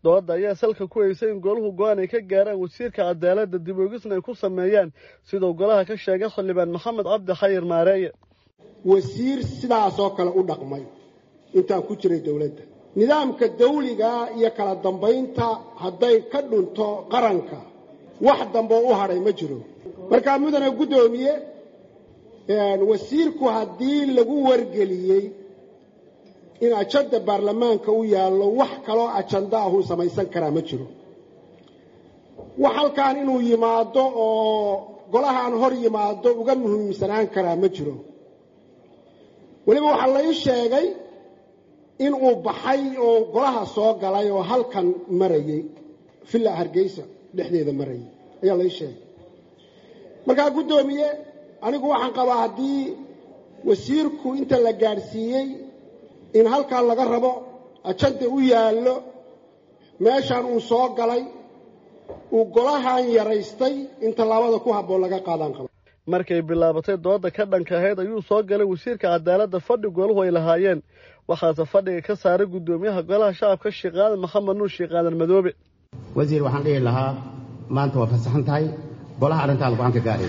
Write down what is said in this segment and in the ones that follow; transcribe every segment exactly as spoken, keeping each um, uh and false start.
dooda ayaa salka ku haysay in goluhu go'aan ay ka gaaraan wasiirka cadaaladda dib u eegisna ay ku sameeyaan sidoo golaha ka sheegay xildhibaan maxamed cabdi xayir maareeye wasiir sidaas oo kale u dhaqmay intaan ku jiray dawladda nidaamka dawliga iyo kala dambaynta hadday ka dhunto qaranka wax dambe u haray ma jiro markaa mudane guddoomiye wasiirku haddii lagu wargeliyey in ajanda baarlamaanka u yaallo wax kaloo ajanda ah uu samaysan karaa ma jiro wax halkaan inuu yimaado oo golahaan hor yimaado uga muhiimsanaan karaa ma jiro weliba waxaa la ii sheegay in uu baxay oo golaha soo galay oo halkan marayay villa Hargeysa dhexdeeda marayay ayaa la ii sheegay markaa guddoomiye anigu waxaan qabaa haddii wasiirku inta la gaarsiiyey in halkaan laga rabo ajanda u yaallo meeshaan uu soo galay uu golahan yaraystay in tallaabada ku habboon laga qaadan qabo markay bilaabatay dooda ka dhanka ahayd ayuu soo galay wasiirka cadaaladda fadhi goluhu ay lahaayeen waxaase fadhiga ka saaray guddoomiyaha golaha shacabka Sheekh Aadan Maxamed Nuur Sheekh Aadan Madoobe wasiir waxaan dhihi lahaa maanta waa fasaxan tahay golaha arrinta go'aan ka gaaray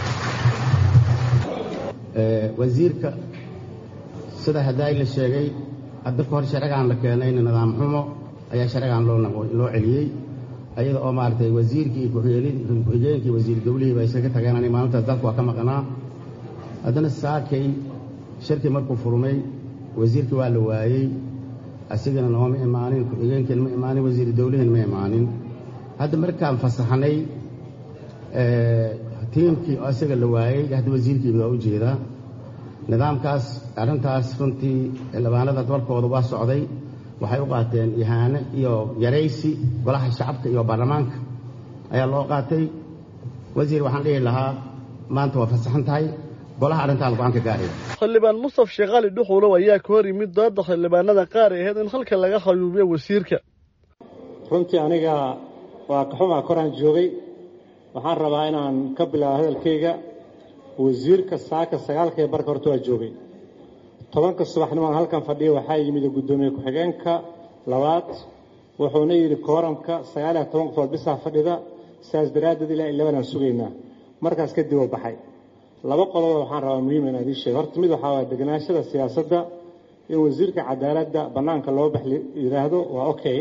ee wasiirka sida haday la sheegay hadda ka hor sharcigan la keenay nidaam xumo ayaa sharcigan loo loo celiyay ayada oo maartay wasiirkii ku xigeenkii wasiir dawladda ay isaga tageen anay maalinta dalku ka maqnaa hadana saakay shirkii markuu furmay wasiirkii waa la waayay asigana nooma imaanin ku xigeenkii ma imaanin wasiir dawladda ma imaanin hadda markaan fasaxnay ee tiimkii asaga la waayay hadda wasiirkii baa u jeeda nidaamkaas arrintaas runtii labaanada dalkooda waa socday waxay u qaateen ihaane iyo yareysi golaha shacabka iyo baarlamaanka ayaa loo qaatay wasiir waxaan dhihi lahaa maanta waa fasaxan tahay golaha arrinta go'aan ka gaaray xildhibaan Mustafa Sheekh Ali Dhuxulo ayaa ka hor yimid dooda xildhibaanada qaar ee in halka laga xayuubiyo wasiirka runtii aniga waa ka xumaa koraan joogay waxaan rabaa inaan ka bilaabo hadalkayga wasiirka saaka sagaalka ee barka horta waa joogay tobanka subaxnimo halkan fadhiyo waxaa yimid guddoomiye ku xigeenka labaad wuxuuna yiri kooramka sagaal iyo toban qof bisa fadhida saas daraadad ilaa ilaa aan sugeynaa markaas ka dib u baxay laba qodob waxaan rabaa muhiim in aan sheego horta mid waxa waa deganaashada siyaasadda in wasiirka cadaaladda banaanka loo baxli yiraahdo waa okay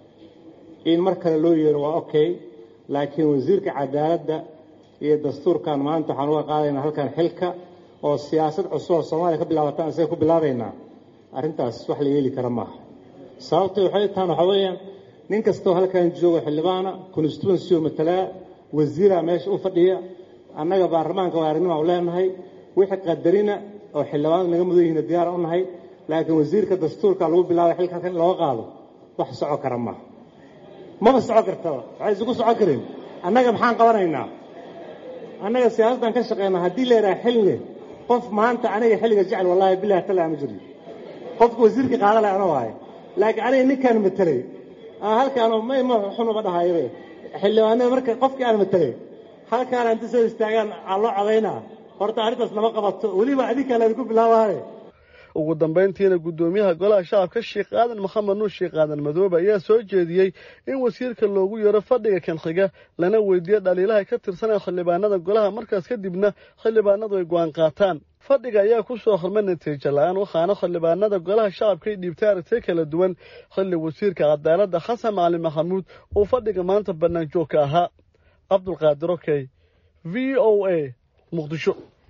in marka loo yeero waa okay laakiin wasiirka cadaaladda iyo dastuurkan maanta waxaan uga qaadaynaa halkan xilka oo siyaasad cusub oo Soomaaliya ka bilaabataan asay ku bilaabaynaa arrintaas wax la yeeli kara ma sababtu waxay tahay waxa weeyaan nin kastoo halkan joogo xildhibaana constituency matala wasiira meesha u fadhiya annaga baarlamaanka waa arrimaha u leenahay wixii qadarina oo xildhibaan naga mudan yihiin diyaar u nahay laakiin wasiirka dastuurka lagu bilaabay xilka kan loo qaado wax soco kara ma ma soco karto waxay isugu soco kareen annaga maxaan qabanaynaa annaga siyaasaddan ka shaqeynaa haddii la yiraahdo xilli qof maanta aniga xilliga jecel wallahi billahi taala ma jiro qofka wasiirka qaadala ana waay laakiin aniga ninkan matalay ah halkaan ma ma xunu ba dhahayo xillibaanada marka qofkii aan matalay halkaan inta soo istaagan allo cadaynaa horta arrintaas lama qabato waliba adika la ku bilaabay ugu dambeyntiina guddoomiyaha golaha shacabka Sheekh Aadan Maxamed Nuur Sheekh Aadan Madoobe ayaa soo jeediyay in wasiirka loogu yeero fadhiga kan xiga lana weydiiyo dhaliilaha ka tirsan xildhibaanada golaha markaas kadibna xildhibaanadu ay go'aan qaataan fadhiga ayaa ku soo xirmay natiijo la'aan waxaana xildhibaanada golaha shacabka ay dhiibtay aragti kala duwan xilli wasiirka cadaaladda Xasan Cali Maxamuud oo fadhiga maanta banaan joog ka ahaa Abdul Qaadir Okay V O A Muqdisho.